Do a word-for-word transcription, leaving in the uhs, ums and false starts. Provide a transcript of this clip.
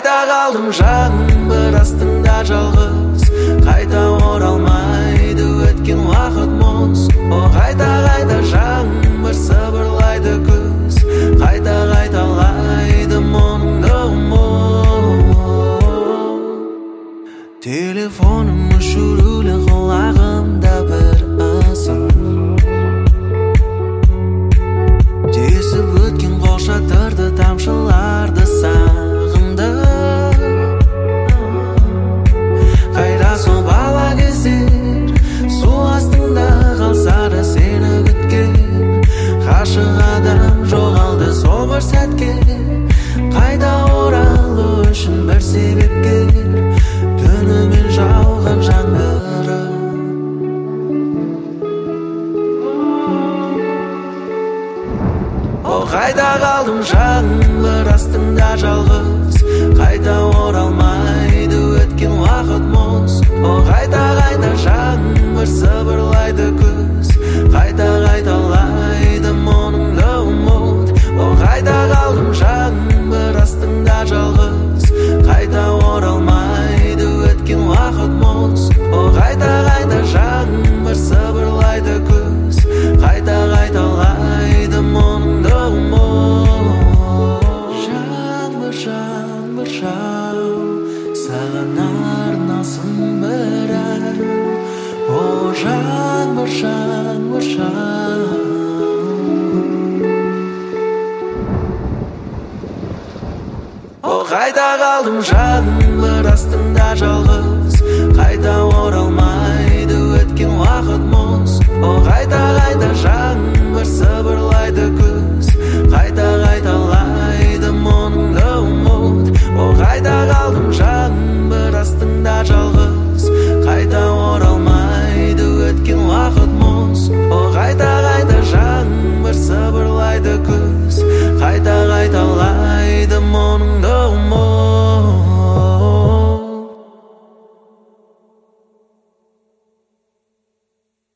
қайда қалдым жаңбыр астында жалғыз, қайта оралмайды өткен уақыт мұз. О қайта қайта жаңбыр сыбырлайды күз, қайта қайталайды мұңды мұң. Телефоным өшірулі құлағымда бір ысыр, тесіп өткен қол шатырды тамшыларды сағынды. Қайда сол бала кездер, су астында қалса да сені күткен ғашық адам жоғалды сол бір сәтке. Қайда оралу үшін бір себепке, түнімен жауған жаңбыры. О қайда қалдым жаңбыр астында жалғыз, қайта оралмайды өткен уақыт мұз. О қайта қайта жаңбыр сыбырлайды күз, қайта қайталайды мұңды ұмыт. О қайда қалдым жаңбыр астында жалғыз, қайта оралмайды өткен уақыт мұз. О қайта қайта жаңбыр сыбырлайды күз, қайта қайталайды мұңды ұмыт. Жаңбыр, жаңбыр жау, саған арналсын бір ән. О жаңбыр, жаңбыр жау. О қайда қалдым жаңбыр астында жалғыз, қайта оралмайды өткен уақыт мұз. О қайта қайта жаңбыр